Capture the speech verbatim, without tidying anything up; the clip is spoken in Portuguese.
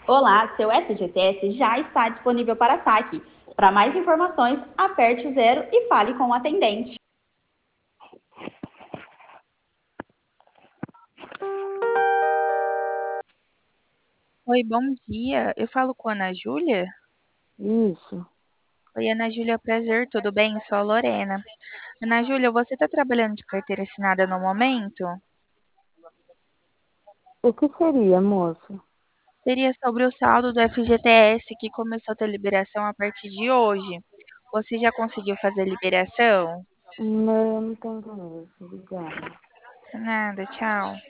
Olá, seu S G T S já está disponível para saque. Para mais informações, aperte o zero e fale com o atendente. Oi, bom dia. Eu falo com a Ana Júlia? Isso. Oi, Ana Júlia, prazer, tudo bem? Sou a Lorena. Ana Júlia, você está trabalhando de carteira assinada no momento? O que seria, moço? Seria sobre o saldo do F G T S que começou a ter liberação a partir de hoje. Você já conseguiu fazer a liberação? Não, não tem interesse. Obrigada. Nada, tchau.